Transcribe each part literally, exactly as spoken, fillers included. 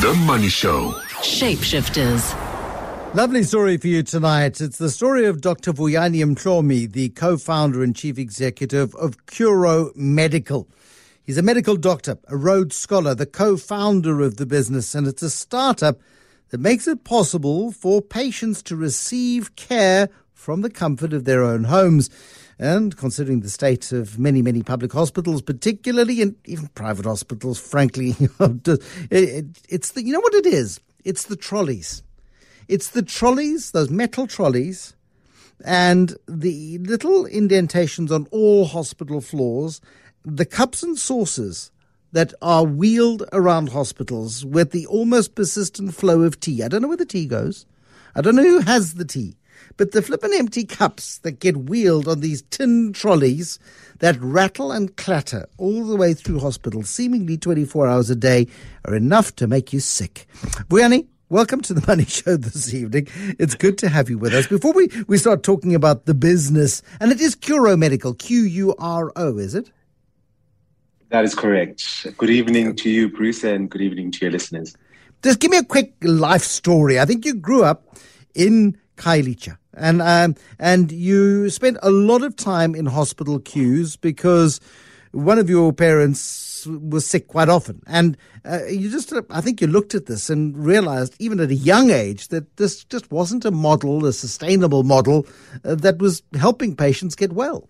The Money Show. Shapeshifters. Lovely story for you tonight. It's the story of Doctor Vuyani Mhlomi, the co-founder and chief executive of Kuro Medical. He's a medical doctor, a Rhodes Scholar, the co-founder of the business, and it's a startup that makes it possible for patients to receive care from the comfort of their own homes. And considering the state of many, many public hospitals, particularly, and even private hospitals, frankly, it's the, you know what it is? It's the trolleys. It's the trolleys, those metal trolleys, and the little indentations on all hospital floors, the cups and saucers that are wheeled around hospitals with the almost persistent flow of tea. I don't know where the tea goes. I don't know who has the tea. But the flippin' empty cups that get wheeled on these tin trolleys that rattle and clatter all the way through hospitals, seemingly twenty-four hours a day, are enough to make you sick. Vuyani, welcome to the Money Show this evening. It's good to have you with us. Before we, we start talking about the business, and it is Kuro Medical, Q U R O, is it? That is correct. Good evening to you, Bruce, and good evening to your listeners. Just give me a quick life story. I think you grew up in Khayelitsha, and um, and you spent a lot of time in hospital queues because one of your parents was sick quite often. And uh, you just, I think you looked at this and realized, even at a young age, that this just wasn't a model, a sustainable model uh, that was helping patients get well.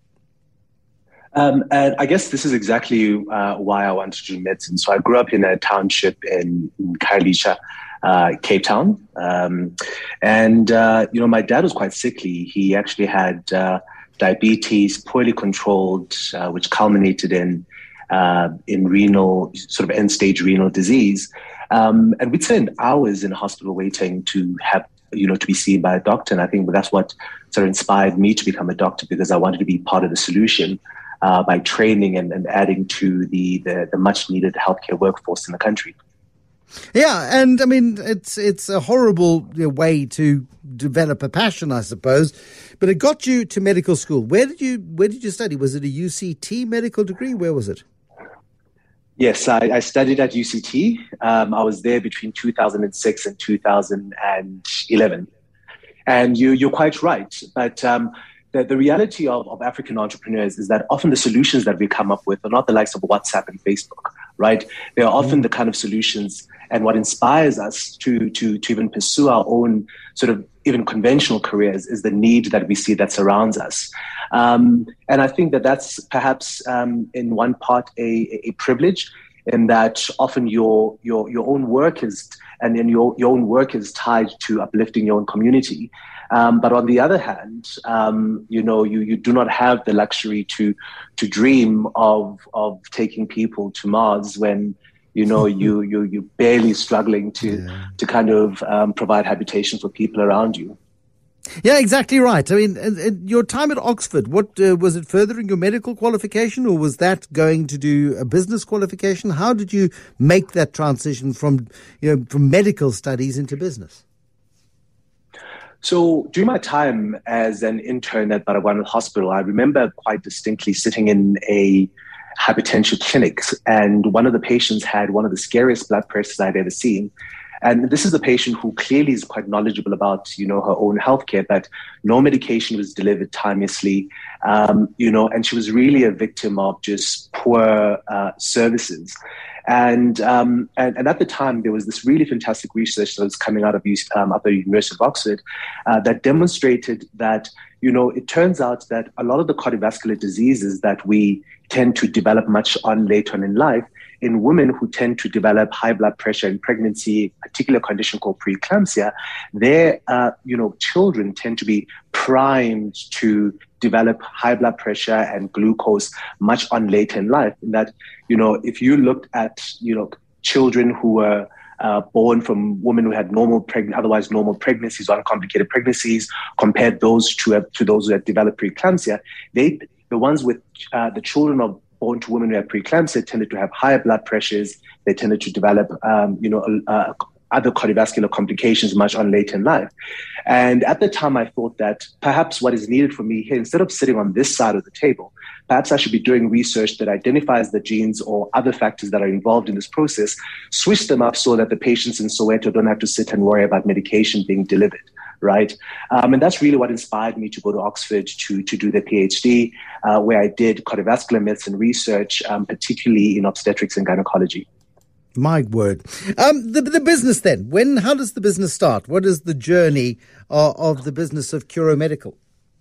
Um, and I guess this is exactly uh, why I wanted to do medicine. So I grew up in a township in, in Khayelitsha, uh, Cape Town. Um, and, uh, you know, my dad was quite sickly. He actually had uh, diabetes, poorly controlled, uh, which culminated in uh, in renal, sort of end-stage renal disease. Um, and we'd spend hours in hospital waiting to have, you know, to be seen by a doctor. And I think that's what sort of inspired me to become a doctor, because I wanted to be part of the solution uh, by training and, and adding to the, the, the much-needed healthcare workforce in the country. Yeah, and I mean, it's it's a horrible you know, way to develop a passion, I suppose, but it got you to medical school. Where did you Where did you study? Was it a U C T medical degree? Where was it? Yes, I, I studied at U C T. Um, I was there between two thousand six and two thousand eleven. And you, you're quite right. But um, the, the reality of, of African entrepreneurs is that often the solutions that we come up with are not the likes of WhatsApp and Facebook, right? They are often the kind of solutions, and what inspires us to, to, to even pursue our own sort of even conventional careers is the need that we see that surrounds us. Um, and I think that that's perhaps um, in one part a, a privilege, in that often your your your own work is and then your your own work is tied to uplifting your own community. Um, but on the other hand, um, you know, you, you do not have the luxury to to dream of of taking people to Mars when you know you you you're barely struggling to yeah. to kind of um, provide habitation for people around you. Yeah, exactly right. I mean, and, and your time at Oxford, what uh, was it furthering your medical qualification, or was that going to do a business qualification? How did you make that transition from, you know, from medical studies into business? So during my time as an intern at Baragwanath Hospital, I remember quite distinctly sitting in a hypertension clinic, and one of the patients had one of the scariest blood pressures I'd ever seen. And this is a patient who clearly is quite knowledgeable about, you know, her own healthcare, but no medication was delivered timelessly, um, you know, and she was really a victim of just poor uh, services. And, um, and and at the time, there was this really fantastic research that was coming out of um, at the University of Oxford uh, that demonstrated that, you know, it turns out that a lot of the cardiovascular diseases that we tend to develop much on later on in life, in women who tend to develop high blood pressure in pregnancy, a particular condition called preeclampsia, their uh, you know children tend to be primed to develop high blood pressure and glucose much on later in life. And that, you know, if you looked at, you know, children who were uh, born from women who had normal, preg- otherwise normal pregnancies or uncomplicated pregnancies, compared those to uh, to those who had developed preeclampsia, they the ones with uh, the children of born to women who have preeclampsia tended to have higher blood pressures. They tended to develop, um, you know, uh, other cardiovascular complications much on later in life. And at the time, I thought that perhaps what is needed for me here, instead of sitting on this side of the table, perhaps I should be doing research that identifies the genes or other factors that are involved in this process, switch them up so that the patients in Soweto don't have to sit and worry about medication being delivered. Right. Um, and that's really what inspired me to go to Oxford to, to do the PhD, uh, where I did cardiovascular medicine research, um, particularly in obstetrics and gynecology. My word. Um, the, the business then, when, how does the business start? What is the journey of, of the business of Curo Medical?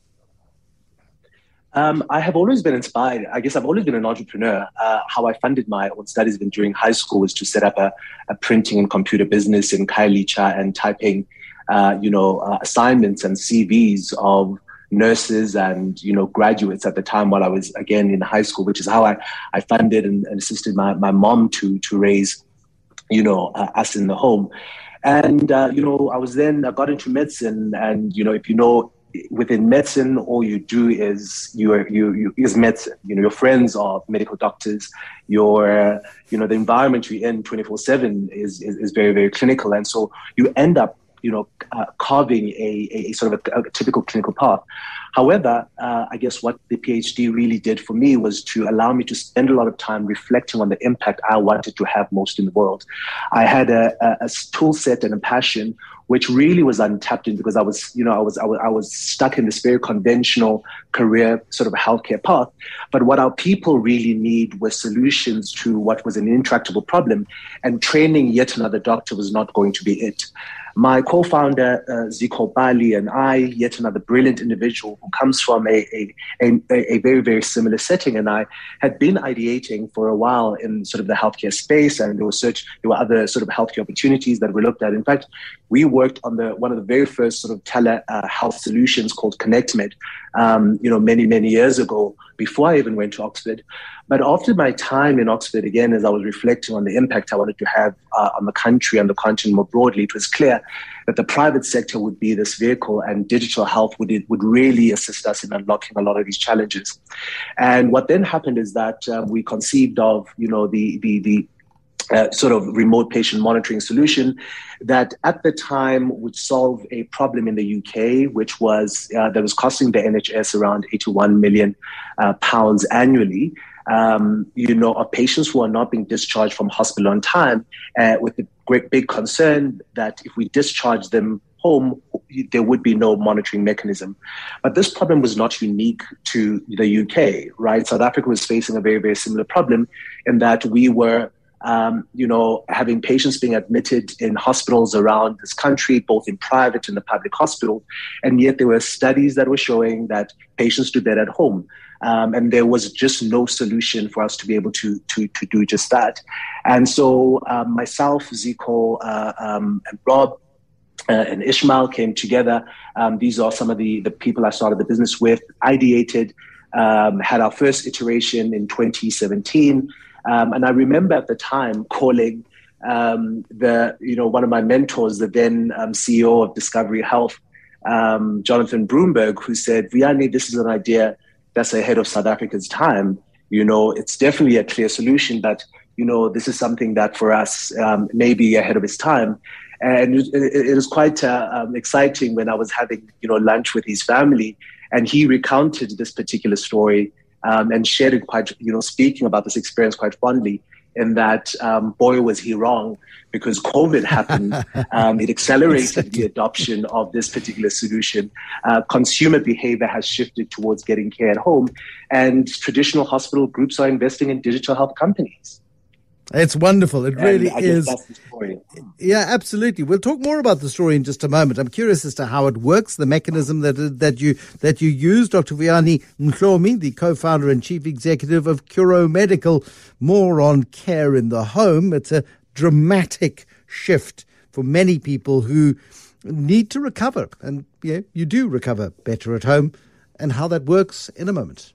Um, I have always been inspired. I guess I've always been an entrepreneur. Uh, how I funded my own studies even during high school was to set up a, a printing and computer business in Khayelitsha and typing Uh, you know, uh, assignments and C Vs of nurses and, you know, graduates at the time while I was, again, in high school, which is how I, I funded and, and assisted my, my mom to to raise, you know, uh, us in the home. And, uh, you know, I was then, I got into medicine and, you know, if you know, within medicine, all you do is you are, you, you is medicine. You know, your friends are medical doctors. Your, uh, you know, the environment you're in twenty-four seven is, is, is very, very clinical. And so you end up, you know, uh, carving a, a sort of a, a typical clinical path. However, uh, I guess what the PhD really did for me was to allow me to spend a lot of time reflecting on the impact I wanted to have most in the world. I had a, a, a tool set and a passion which really was untapped in because I was, you know, I was, I was, I was stuck in this very conventional career sort of healthcare path. But what our people really need were solutions to what was an intractable problem, and training yet another doctor was not going to be it. My co-founder, uh, Zico Bali, and I, yet another brilliant individual who comes from a, a, a, a very, very similar setting, and I had been ideating for a while in sort of the healthcare space, and there were such, there were other sort of healthcare opportunities that we looked at. In fact, we worked on the one of the very first sort of tele uh, health solutions called ConnectMed, um, you know, many, many years ago, before I even went to Oxford. But after my time in Oxford, again, as I was reflecting on the impact I wanted to have uh, on the country and the continent more broadly, it was clear that the private sector would be this vehicle, and digital health would would really assist us in unlocking a lot of these challenges. And what then happened is that uh, we conceived of, you know, the the the Uh, sort of remote patient monitoring solution that at the time would solve a problem in the U K, which was uh, that was costing the N H S around eighty-one million uh, pounds annually. Um, you know, of patients who are not being discharged from hospital on time, uh, with the great big concern that if we discharge them home, there would be no monitoring mechanism. But this problem was not unique to the U K, right? South Africa was facing a very, very similar problem in that we were Um, you know, having patients being admitted in hospitals around this country, both in private and the public hospital. And yet there were studies that were showing that patients do better at home. Um, and there was just no solution for us to be able to to, to do just that. And so um, myself, Zico, uh, um, and Rob, Uh, and Ishmael came together. Um, these are some of the, the people I started the business with, ideated, um, had our first iteration in twenty seventeen. Um, and I remember at the time calling um, the, you know, one of my mentors, the then um, C E O of Discovery Health, um, Jonathan Broomberg, who said, Vuyani, this is an idea that's ahead of South Africa's time. You know, it's definitely a clear solution, but, you know, this is something that for us um, may be ahead of its time. And it, it, it was quite uh, um, exciting when I was having, you know, lunch with his family, and he recounted this particular story. Um, and shared it quite, you know, speaking about this experience quite fondly, in that, um, boy, was he wrong, because COVID happened. Um, it accelerated the adoption of this particular solution. Uh, consumer behavior has shifted towards getting care at home, and traditional hospital groups are investing in digital health companies. It's wonderful. It really and I guess is. That's the story. Yeah, absolutely. We'll talk more about the story in just a moment. I'm curious as to how it works, the mechanism that that you that you use. Doctor Vuyani Mhlomi, the co-founder and chief executive of Curo Medical, more on care in the home. It's a dramatic shift for many people who need to recover, and yeah, you do recover better at home, and how that works in a moment.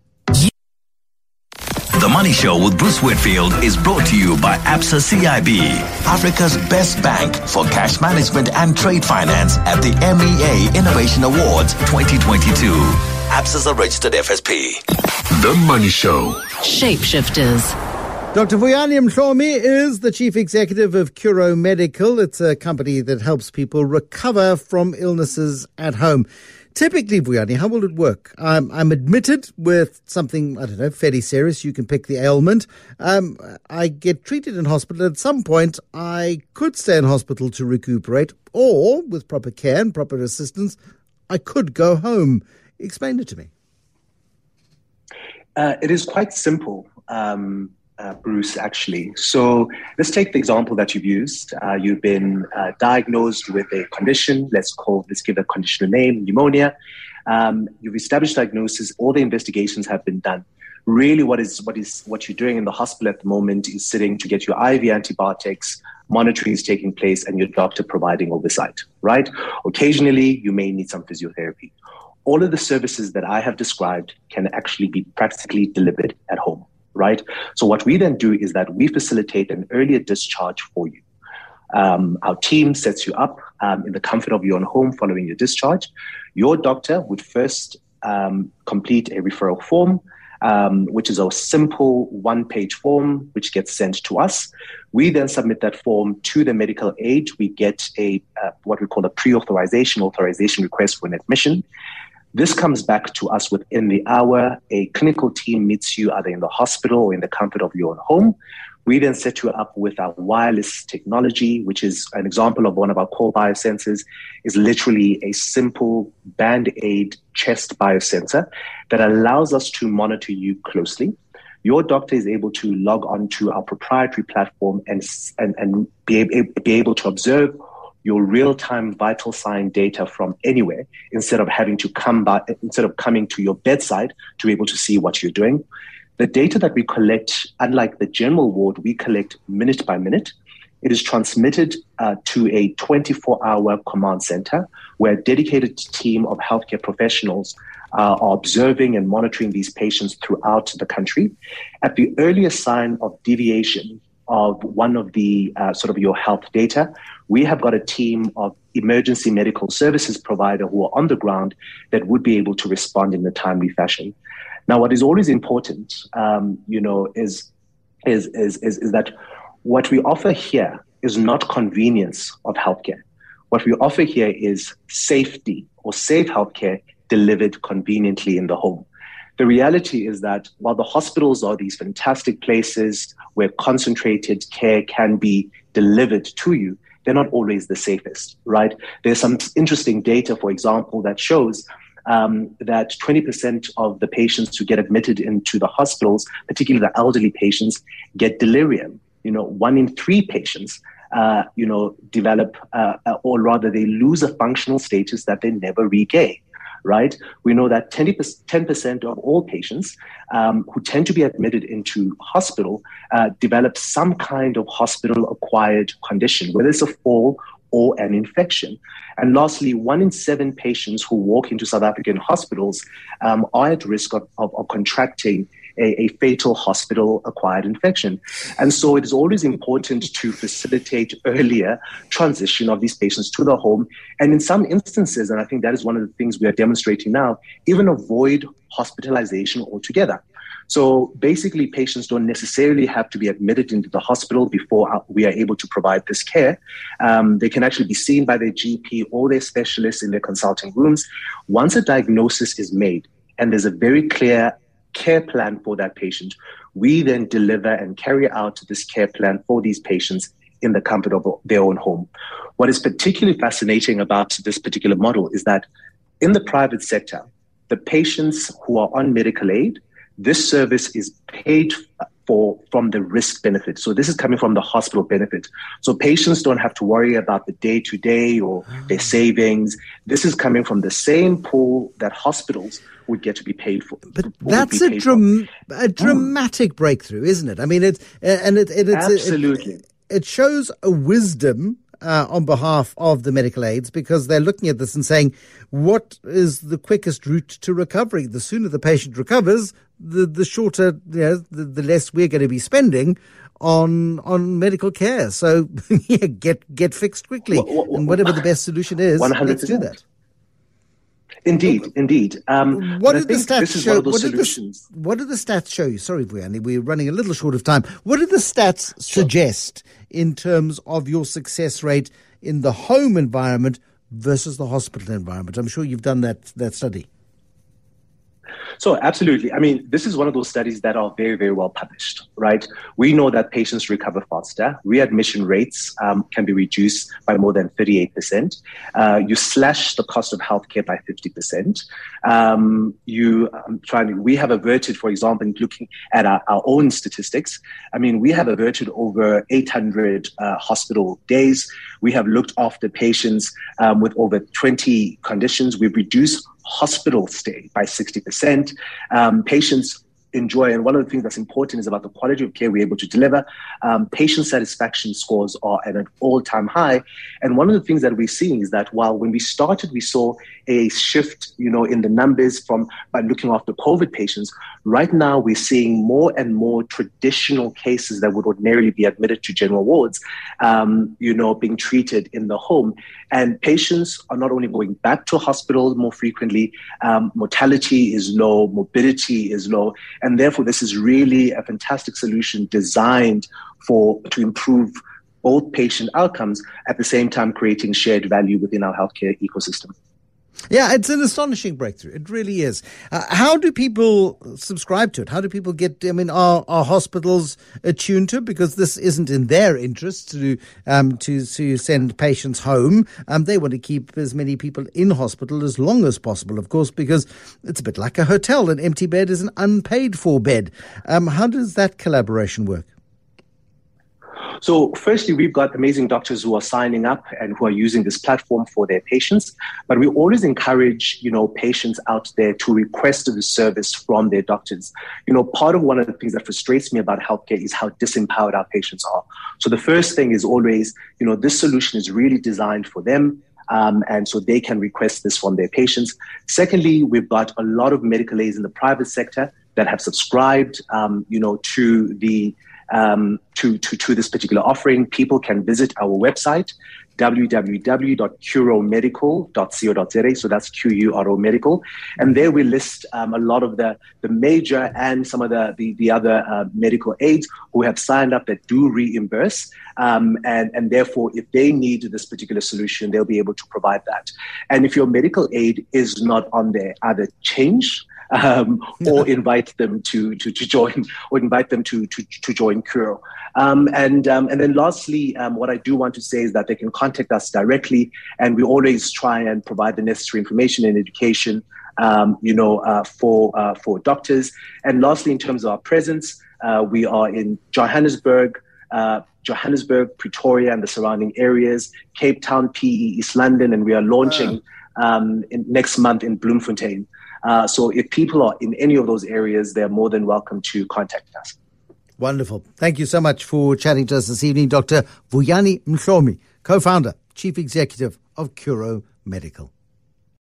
The Money Show with Bruce Whitfield is brought to you by Absa C I B, Africa's best bank for cash management and trade finance at the M E A Innovation Awards twenty twenty-two. Absa's a registered F S P. The Money Show. Shapeshifters. Doctor Vuyani Mhlomi is the chief executive of Curo Medical. It's a company that helps people recover from illnesses at home. Typically, Vuyani, how will it work? I'm, I'm admitted with something, I don't know, fairly serious. You can pick the ailment. Um, I get treated in hospital. At some point, I could stay in hospital to recuperate, or with proper care and proper assistance, I could go home. Explain it to me. Uh, it is quite simple. Um Uh, Bruce, actually. So let's take the example that you've used. Uh, you've been uh, diagnosed with a condition. Let's call, let's give a condition a name, pneumonia. Um, you've established diagnosis. All the investigations have been done. Really, what is what is what you're doing in the hospital at the moment is sitting to get your I V antibiotics. Monitoring is taking place, and your doctor providing oversight. Right? Occasionally, you may need some physiotherapy. All of the services that I have described can actually be practically delivered at home. Right. So what we then do is that we facilitate an earlier discharge for you. Um, our team sets you up um, in the comfort of your own home following your discharge. Your doctor would first um, complete a referral form, um, which is a simple one-page form which gets sent to us. We then submit that form to the medical aid. We get a uh, what we call a pre-authorization authorization request for an admission. This comes back to us within the hour. A clinical team meets you either in the hospital or in the comfort of your own home. We then set you up with our wireless technology, which is an example of one of our core biosensors, is literally a simple Band-Aid chest biosensor that allows us to monitor you closely. Your doctor is able to log on to our proprietary platform and, and, and be, able, be able to observe your real-time vital sign data from anywhere instead of having to come by, instead of coming to your bedside to be able to see what you're doing. The data that we collect, unlike the general ward, we collect minute by minute. It is transmitted uh, to a twenty-four hour command center where a dedicated team of healthcare professionals uh, are observing and monitoring these patients throughout the country. At the earliest sign of deviation of one of the uh, sort of your health data, we have got a team of emergency medical services provider who are on the ground that would be able to respond in a timely fashion. Now, what is always important, um, you know, is, is, is, is, is that what we offer here is not convenience of healthcare. What we offer here is safety or safe healthcare delivered conveniently in the home. The reality is that while the hospitals are these fantastic places where concentrated care can be delivered to you, they're not always the safest, right? There's some interesting data, for example, that shows um, that twenty percent of the patients who get admitted into the hospitals, particularly the elderly patients, get delirium. You know, one in three patients, uh, you know, develop, uh, or rather they lose a functional status that they never regain. Right? We know that ten percent of all patients um, who tend to be admitted into hospital uh, develop some kind of hospital-acquired condition, whether it's a fall or an infection. And lastly, one in seven patients who walk into South African hospitals um, are at risk of, of, of contracting A, a fatal hospital-acquired infection. And so it is always important to facilitate earlier transition of these patients to the home. And in some instances, and I think that is one of the things we are demonstrating now, even avoid hospitalization altogether. So basically, patients don't necessarily have to be admitted into the hospital before we are able to provide this care. Um, they can actually be seen by their G P or their specialists in their consulting rooms. Once a diagnosis is made, and there's a very clear care plan for that patient, we then deliver and carry out this care plan for these patients in the comfort of their own home. What is particularly fascinating about this particular model is that in the private sector, the patients who are on medical aid, this service is paid for from the risk benefit. So this is coming from the hospital benefit. So patients don't have to worry about the day-to-day or their savings. This is coming from the same pool that hospitals would get to be paid for. But that's a, dram- a dramatic mm. breakthrough, isn't it? I mean, it and it, it it's absolutely it, it shows a wisdom uh, on behalf of the medical aids, because they're looking at this and saying, what is the quickest route to recovery? The sooner the patient recovers, the the shorter, you know, the, the less we're going to be spending on on medical care. So yeah, get get fixed quickly, well, well, and whatever the best solution is, one hundred percent. Let's do that. Indeed, okay. indeed. Um, what did the stats show? What did the, what did the stats show you? Sorry, Vuyani, we're running a little short of time. What did the stats sure. suggest in terms of your success rate in the home environment versus the hospital environment? I'm sure you've done that that study. So absolutely. I mean, this is one of those studies that are very, very well published, right? We know that patients recover faster. Readmission rates um, can be reduced by more than thirty-eight percent. Uh, you slash the cost of healthcare by fifty percent. Um, you um, trying. We have averted, for example, looking at our, our own statistics. I mean, we have averted over eight hundred uh, hospital days. We have looked after patients um, with over twenty conditions. We've reduced hospital stay by sixty percent. Um, patients enjoy, and one of the things that's important is about the quality of care we're able to deliver. Um, patient satisfaction scores are at an all-time high. And one of the things that we're seeing is that while when we started, we saw a shift, you know, in the numbers from by looking after COVID patients, right now we're seeing more and more traditional cases that would ordinarily be admitted to general wards, um, you know, being treated in the home. And patients are not only going back to hospital more frequently, um, mortality is low, morbidity is low, and therefore this is really a fantastic solution designed for to improve both patient outcomes at the same time creating shared value within our healthcare ecosystem. Yeah, it's an astonishing breakthrough. It really is. Uh, how do people subscribe to it? How do people get, I mean, are, are hospitals attuned to it? Because this isn't in their interest to um, to, to send patients home. Um, they want to keep as many people in hospital as long as possible, of course, because it's a bit like a hotel. An empty bed is an unpaid for bed. Um, how does that collaboration work? So firstly, we've got amazing doctors who are signing up and who are using this platform for their patients. But we always encourage, you know, patients out there to request the service from their doctors. You know, part of one of the things that frustrates me about healthcare is how disempowered our patients are. So the first thing is always, you know, this solution is really designed for them. Um, and so they can request this from their patients. Secondly, we've got a lot of medical aids in the private sector that have subscribed, um, you know, to the Um, to, to, to this particular offering. People can visit our website, w w w dot curo medical dot co dot z a. So that's Q U R O Medical. And there we list um, a lot of the, the major and some of the, the, the other uh, medical aids who have signed up that do reimburse. Um, and, and therefore, if they need this particular solution, they'll be able to provide that. And if your medical aid is not on there, either change Um, or invite them to, to, to join, or invite them to to, to join Curo. Um, and um, and then lastly, um, what I do want to say is that they can contact us directly, and we always try and provide the necessary information and education, um, you know, uh, for uh, for doctors. And lastly, in terms of our presence, uh, we are in Johannesburg, uh, Johannesburg, Pretoria, and the surrounding areas, Cape Town, P E, East London, and we are launching um, in, next month in Bloemfontein. Uh, so if people are in any of those areas, they're more than welcome to contact us. Wonderful. Thank you so much for chatting to us this evening, Doctor Vuyani Mhlomi, co-founder, chief executive of Curo Medical.